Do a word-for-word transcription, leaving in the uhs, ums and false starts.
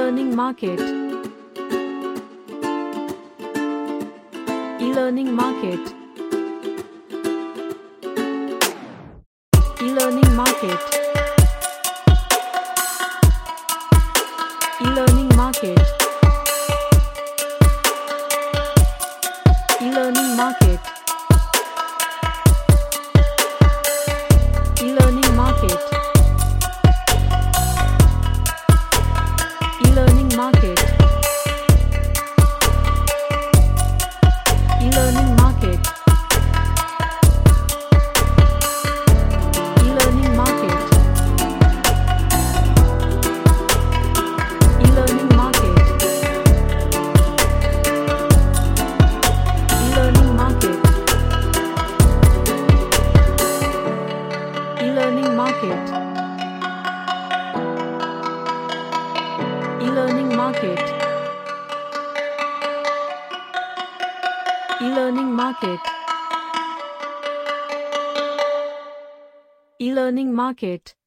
E-learning market. E-learning market. E-learning market. E-learning market. E-learning market. E-learning market. E-learning market. E-learning market. E-learning market. E-learning market. E-learning market. E-learning market. E-learning market. E-learning market. E-learning market.